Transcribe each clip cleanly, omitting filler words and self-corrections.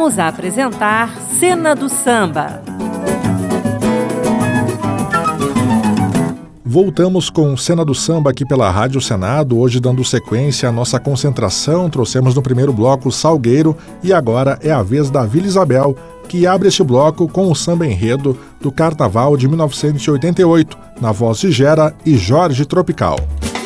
Voltamos a apresentar Cena do Samba. Voltamos com Cena do Samba aqui pela Rádio Senado, hoje dando sequência à nossa concentração. Trouxemos no primeiro bloco Salgueiro e agora é a vez da Vila Isabel, que abre este bloco com o samba enredo do Carnaval de 1988, na voz de Gera e Jorge Tropical.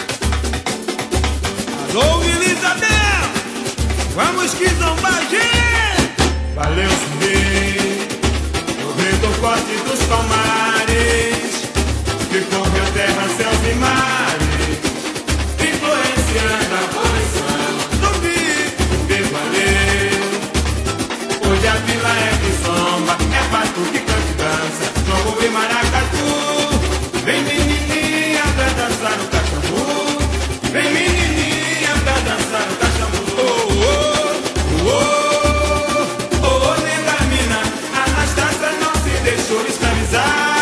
Alô, Vila Isabel! Vamos que zombar, gente! Valeu, subir o rei do corte dos palmares, que correu terra, céus e mares, influenciando a posição do bico, valeu. Hoje a vila é que zomba, é batuque, cante e dança, jogo e maracatu. Vem menininha pra dançar o cachambu, vem menininha pra dançar o cachambu. Oh, oh, oh, oh, oh, nega mina, a Anastácia não se deixou escravizar.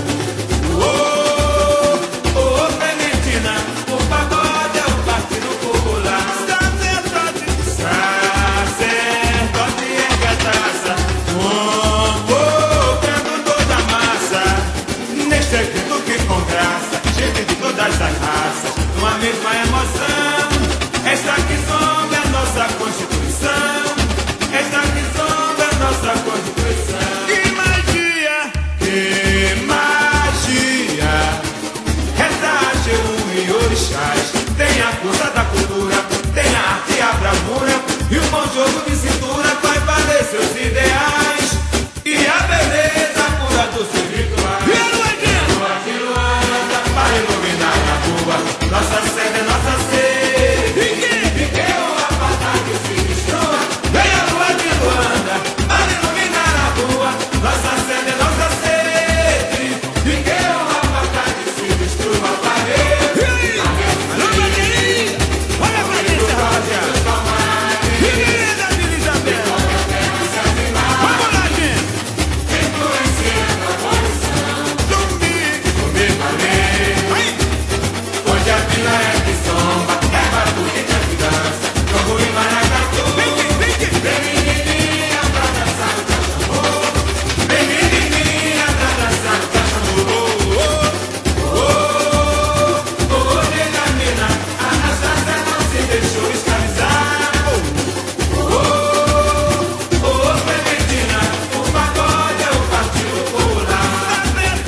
Uma mesma emoção, esta que zomba é a nossa Constituição, esta que zomba é a nossa Constituição. Que magia, que magia, reza Ageu e orixás, tem a força da cultura, tem a arte e a bravura, e o bom jogo de cintura vai valer seus ideais, e a beleza pura do seu ritual. E a lua de Luanda para iluminar a rua. Nossa sede é nossa sede. Fiquei uma pata que se destrua. Vem a lua de Luanda para iluminar a rua. Nossa sede é nossa sede. Fiquei uma pata que se destrua. Alô, Bandeirinha! Olha a Patrícia, rapaziada! Que beleza, Vila Isabel! Vamos lá, gente! Influenciando a posição. Comigo, valeu! Hoje a vila é que zomba, é batuque, cante e dança, jogo e maracatu. Vem menininha pra dançar o cachambu, vem menininha pra dançar o cachambu. Oh, oh, oh, oh, nega mina, a Anastácia não se deixou escravizar. Oh, oh, oh, Clementina, o pagode é o Partido Popular.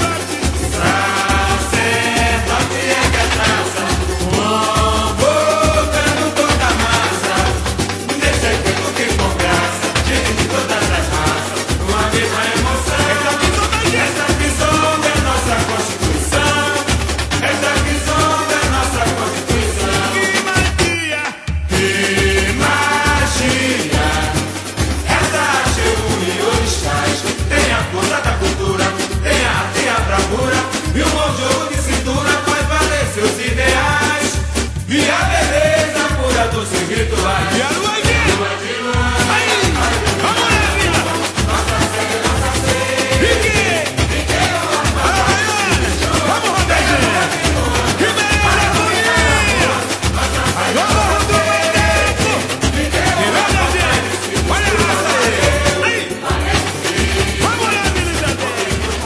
Sacerdote é que é traça, convocando toda a massa, nesse evento que com graça, gente de todas as raças, uma mesma emoção. Essa que zomba é nossa Constituição, essa que zomba é nossa Constituição. Que magia, essa Ageu e orixás, tem a força da cultura, tem a arte e a bravura, e um bom jogo de cintura faz valer seus ideais, e a beleza pura dos seus rituais. E a lua de Luanda, vamos lá, vila! Nossa sede, nossa sede. Fiquei uma pata, vamos rodar, gente! Que beleza, Toninho! Vamos rodar, Deco! Beleza, gente? Olha a raça aí! Aí! Vamos lá, Vila Isabel!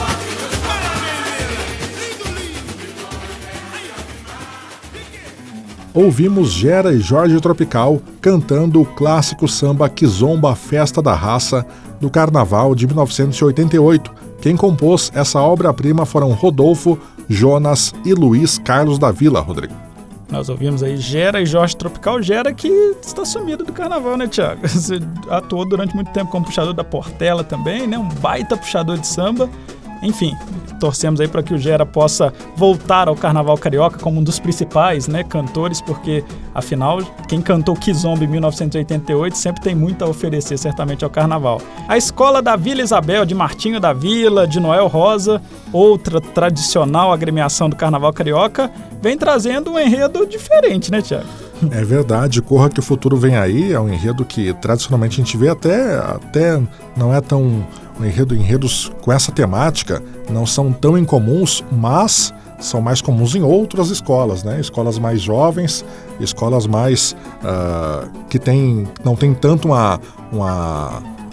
Ouvimos Gera e Jorge Tropical cantando o clássico samba Que Zomba, a Festa da Raça, do Carnaval de 1988. Quem compôs essa obra-prima foram Rodolfo, Jonas e Luiz Carlos da Vila, Rodrigo. Nós ouvimos aí Gera e Jorge Tropical. Gera que está sumido do carnaval, né, Thiago? Você atuou durante muito tempo como puxador da Portela também, né? Um baita puxador de samba. Enfim, torcemos aí para que o Gera possa voltar ao Carnaval Carioca como um dos principais, né, cantores, porque, afinal, quem cantou Kizomba em 1988 sempre tem muito a oferecer, certamente, ao Carnaval. A Escola da Vila Isabel, de Martinho da Vila, de Noel Rosa, outra tradicional agremiação do Carnaval Carioca, vem trazendo um enredo diferente, né, Thiago? É verdade, Corra que o Futuro Vem Aí é um enredo que tradicionalmente a gente vê até não é tão... Enredos com essa temática não são tão incomuns, mas são mais comuns em outras escolas, né? Escolas mais jovens, escolas mais que não tem tanto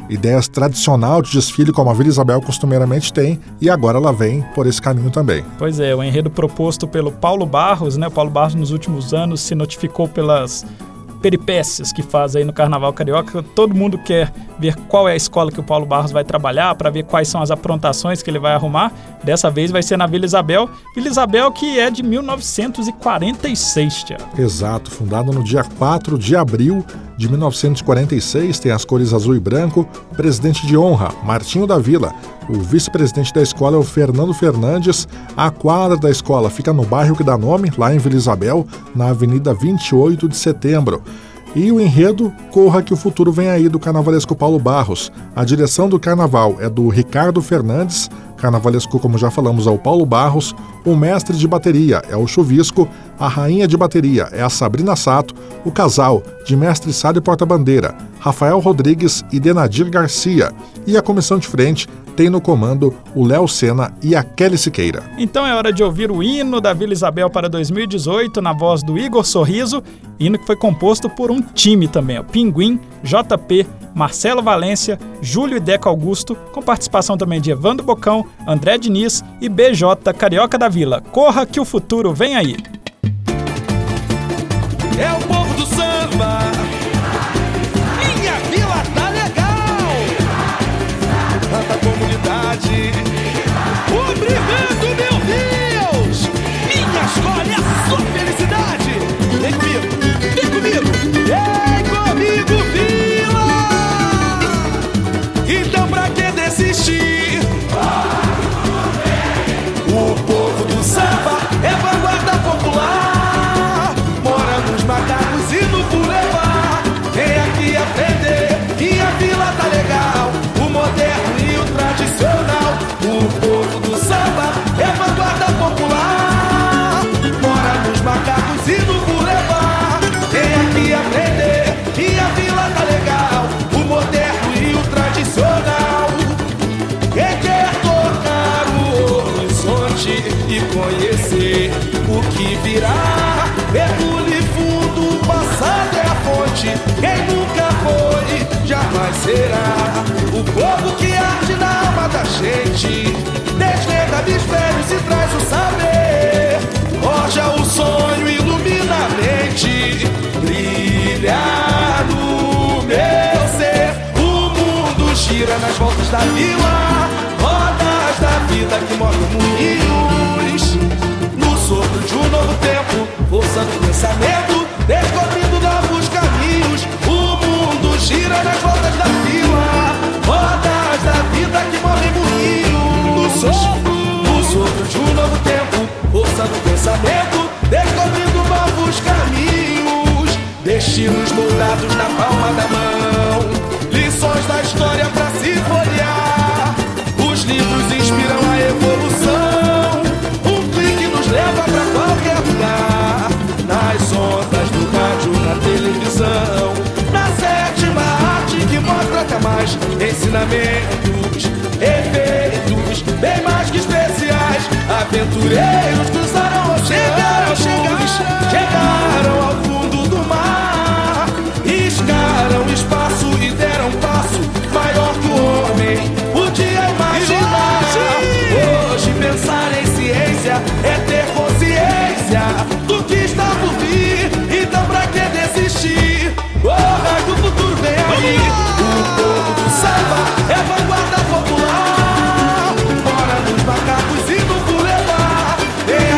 ideias tradicional de desfile como a Vila Isabel costumeiramente tem, e agora ela vem por esse caminho também. Pois é, o enredo proposto pelo Paulo Barros, né? O Paulo Barros nos últimos anos se notificou pelas peripécias que faz aí no Carnaval Carioca. Todo mundo quer ver qual é a escola que o Paulo Barros vai trabalhar, para ver quais são as aprontações que ele vai arrumar. Dessa vez vai ser na Vila Isabel. Vila Isabel que é de 1946, Thiago. Exato, fundada no dia 4 de abril de 1946, tem as cores azul e branco, presidente de honra, Martinho da Vila. O vice-presidente da escola é o Fernando Fernandes. A quadra da escola fica no bairro que dá nome, lá em Vila Isabel, na Avenida 28 de Setembro. E o enredo Corra que o Futuro Vem Aí, do carnavalesco Paulo Barros. A direção do carnaval é do Ricardo Fernandes, carnavalesco, como já falamos, é o Paulo Barros. O mestre de bateria é o Chuvisco, a rainha de bateria é a Sabrina Sato, o casal de mestre Sá e porta-bandeira, Rafael Rodrigues e Denadir Garcia. E a comissão de frente tem no comando o Léo Sena e a Kelly Siqueira. Então é hora de ouvir o hino da Vila Isabel para 2018, na voz do Igor Sorriso, hino que foi composto por um time também, o Pinguim, JP, Marcelo Valência, Júlio e Deco Augusto, com participação também de Evandro Bocão, André Diniz e BJ Carioca da Vila. Corra que o futuro vem aí. É o povo do samba, minha vila tá legal. Tanta comunidade, obrigado meu Deus. Minha escola é a sua felicidade. Vem comigo, vem comigo, vem comigo, vila. Então pra que desistir? O povo do samba é vanguarda popular. Mora nos macacos e no bulevar. Vem aqui aprender que a vila tá legal. O moderno e o tradicional. O povo do samba é vanguarda popular. Mora nos macacos e no bulevar. Vem aqui aprender que a vila tá legal. O moderno e o tradicional. Quem quer tocar o horizonte e conhecer o que virá, mergulhe fundo, o passado é a fonte. Quem nunca foi, jamais será. O fogo que arde na alma da gente desvenda mistérios e traz o saber. Forja o sonho, ilumina a mente, brilha no meu ser. O mundo gira nas voltas da vila, rodas da vida que movem moinhos. No sopro de um novo tempo, forçando o pensamento, descobrindo novos caminhos. O mundo gira nas voltas da vila, rodas da vida que movem moinhos. No sopro de um novo tempo, forçando o pensamento, descobrindo novos caminhos. Destinos moldados na palma da mão, lições da história pra se folhear. Os livros inspiram a evolução, um clique nos leva pra qualquer lugar. Nas ondas do rádio, na televisão, na sétima arte que mostra até mais ensinamentos, efeitos bem mais que especiais. Aventureiros cruzaram oceanos, chegaram ao fundo do mar, riscaram espaço e deram passo maior que o homem podia imaginar. Hoje pensar em ciência é ter consciência do que está por vir. Então pra que desistir? Corra que o futuro vem aí. O povo do samba é vanguarda popular. Mora nos macacos e no bulevar. Vem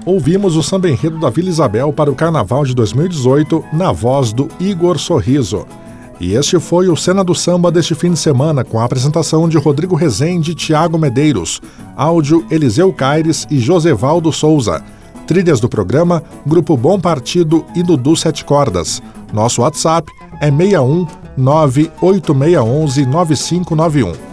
ouvimos o samba enredo da Vila Isabel para o Carnaval de 2018 na voz do Igor Sorriso. E este foi o Cena do Samba deste fim de semana, com a apresentação de Rodrigo Rezende e Thiago Medeiros, áudio Eliseu Caires e Josevaldo Souza. Trilhas do programa, Grupo Bom Partido e Dudu Sete Cordas. Nosso WhatsApp é 61 98611 9591.